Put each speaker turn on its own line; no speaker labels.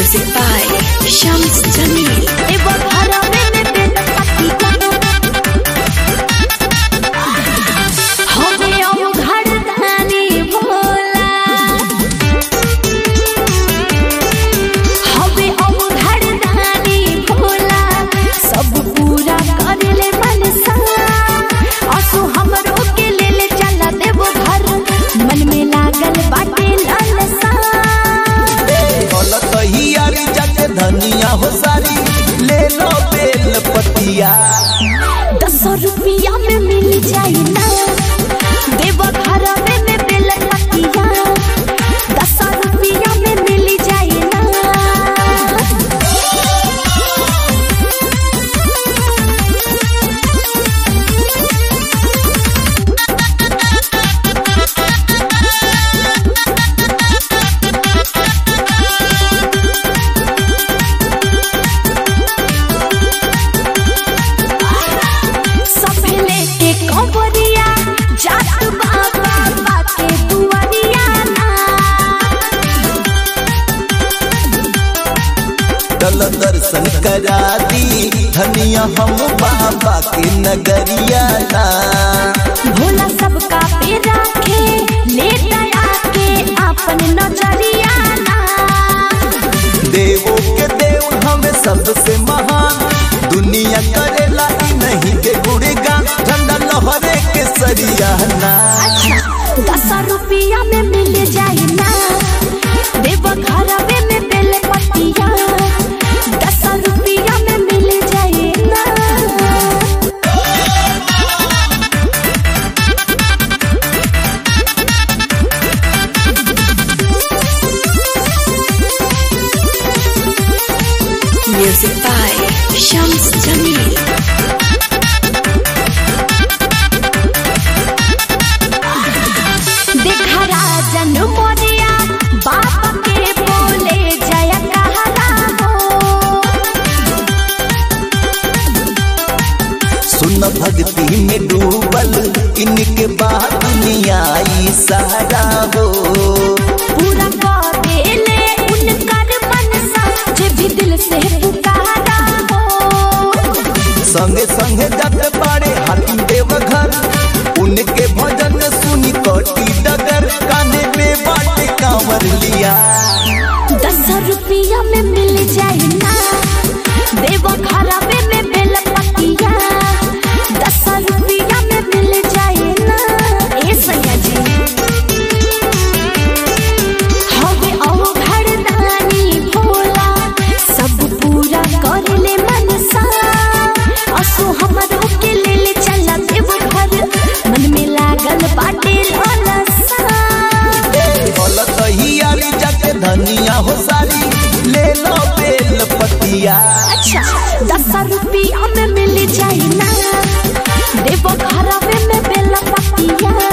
Music by Shams Jamil.
धनिया हो सारी ले लो बेल पतिया
10 रुपया में मिल जाए ना देव घर में बेल पतिया 10 रुपया में मिल जाए ना।
चल दर्शन करा दी धनिया हम बाबा के नगरिया ना
भोला सबका पे रखे ले दया के अपन नजरिया ना।
देवों के देव हमें सबसे महान दुनिया करेला नहीं के गुड़गान ठंडा लहरे के सरिया ना।
10 रुपया में मिल जाए ना देव घर में बेल पतिया 10 रुपया में मिल जाए ना। Music by Shams Jamil. देखा राजन मोरिया बाप के बोले जय कहला हो।
सुन भक्ति में डूबल इनके बाद दुनिया सारा हो
पूरा कर देले उनकर मनसा जे भी दिल से पुकारा हो।
संगे संगे जब बड़े हाथी देव घर उनके भजन सुनी कोटी डगर काने में बाटे कांवर लिया
10 रुपया में मिल जाए ना देव घर में बेल पतिया 10 रुपया में मिल जाए ना। ए सैया जी हवे औ घरदानी भोला सब पूरा कर ले मनसा असो हमरो के ले चला देव घर मन में लागल बाटे लालसा।
बोलत ही आरी जाके धनिया हो सारी ले लो बेल पतिया
10 रुपया में मिल जाए ना देव घर में बेल पतिया